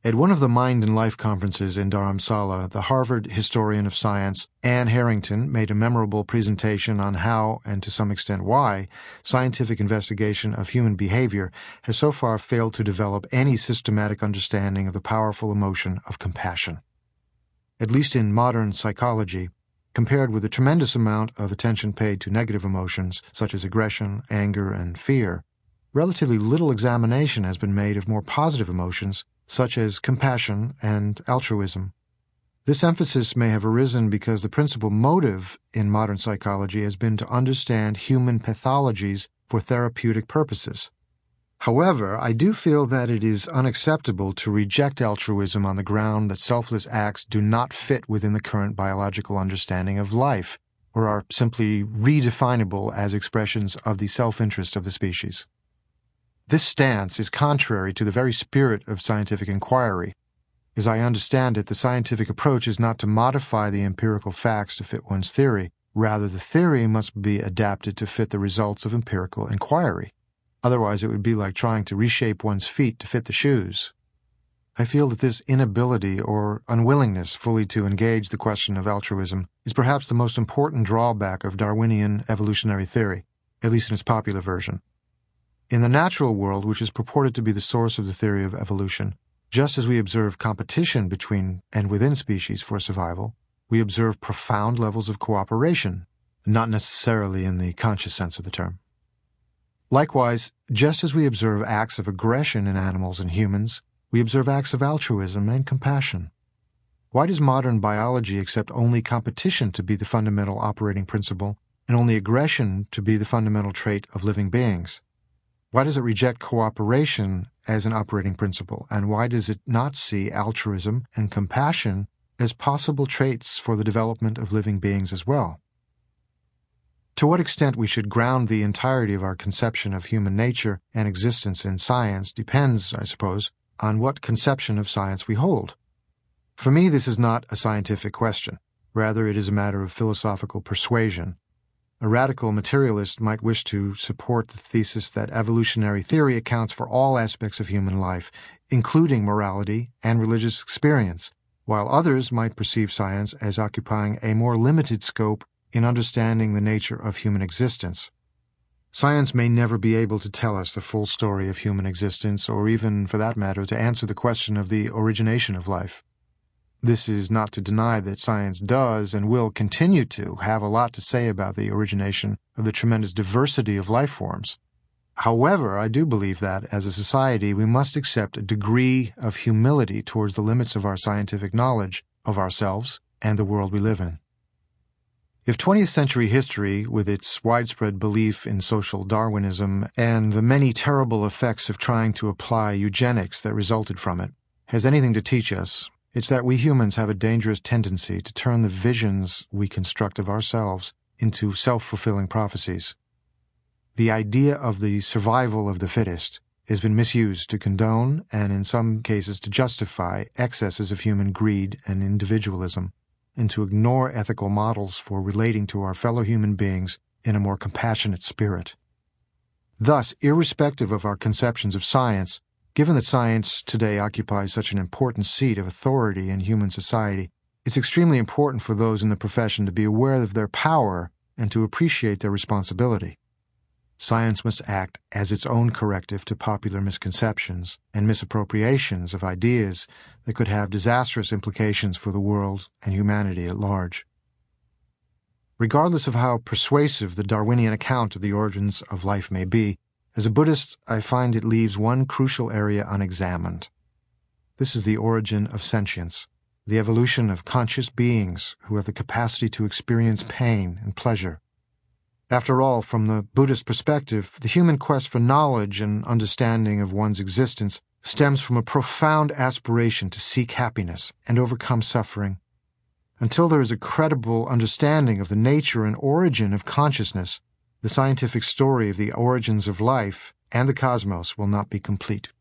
At one of the Mind and Life conferences in Dharamsala, the Harvard historian of science, Anne Harrington, made a memorable presentation on how, and to some extent why, scientific investigation of human behavior has so far failed to develop any systematic understanding of the powerful emotion of compassion. At least in modern psychology, compared with the tremendous amount of attention paid to negative emotions such as aggression, anger, and fear, relatively little examination has been made of more positive emotions such as compassion and altruism. This emphasis may have arisen because the principal motive in modern psychology has been to understand human pathologies for therapeutic purposes. However, I do feel that it is unacceptable to reject altruism on the ground that selfless acts do not fit within the current biological understanding of life, or are simply redefinable as expressions of the self-interest of the species. This stance is contrary to the very spirit of scientific inquiry. As I understand it, the scientific approach is not to modify the empirical facts to fit one's theory. Rather, the theory must be adapted to fit the results of empirical inquiry. Otherwise, it would be like trying to reshape one's feet to fit the shoes. I feel that this inability or unwillingness fully to engage the question of altruism is perhaps the most important drawback of Darwinian evolutionary theory, at least in its popular version. In the natural world, which is purported to be the source of the theory of evolution, just as we observe competition between and within species for survival, we observe profound levels of cooperation, not necessarily in the conscious sense of the term. Likewise, just as we observe acts of aggression in animals and humans, we observe acts of altruism and compassion. Why does modern biology accept only competition to be the fundamental operating principle and only aggression to be the fundamental trait of living beings? Why does it reject cooperation as an operating principle, and why does it not see altruism and compassion as possible traits for the development of living beings as well? To what extent we should ground the entirety of our conception of human nature and existence in science depends, I suppose, on what conception of science we hold. For me, this is not a scientific question. Rather, it is a matter of philosophical persuasion. A radical materialist might wish to support the thesis that evolutionary theory accounts for all aspects of human life, including morality and religious experience, while others might perceive science as occupying a more limited scope in understanding the nature of human existence. Science may never be able to tell us the full story of human existence, or even, for that matter, to answer the question of the origination of life. This is not to deny that science does and will continue to have a lot to say about the origination of the tremendous diversity of life forms. However, I do believe that, as a society, we must accept a degree of humility towards the limits of our scientific knowledge of ourselves and the world we live in. If 20th century history, with its widespread belief in social Darwinism and the many terrible effects of trying to apply eugenics that resulted from it, has anything to teach us, it's that we humans have a dangerous tendency to turn the visions we construct of ourselves into self-fulfilling prophecies. The idea of the survival of the fittest has been misused to condone and in some cases to justify excesses of human greed and individualism, and to ignore ethical models for relating to our fellow human beings in a more compassionate spirit. Thus, irrespective of our conceptions of science, given that science today occupies such an important seat of authority in human society, it's extremely important for those in the profession to be aware of their power and to appreciate their responsibility. Science must act as its own corrective to popular misconceptions and misappropriations of ideas that could have disastrous implications for the world and humanity at large. Regardless of how persuasive the Darwinian account of the origins of life may be, as a Buddhist, I find it leaves one crucial area unexamined. This is the origin of sentience, the evolution of conscious beings who have the capacity to experience pain and pleasure. After all, from the Buddhist perspective, the human quest for knowledge and understanding of one's existence stems from a profound aspiration to seek happiness and overcome suffering. Until there is a credible understanding of the nature and origin of consciousness, the scientific story of the origins of life and the cosmos will not be complete.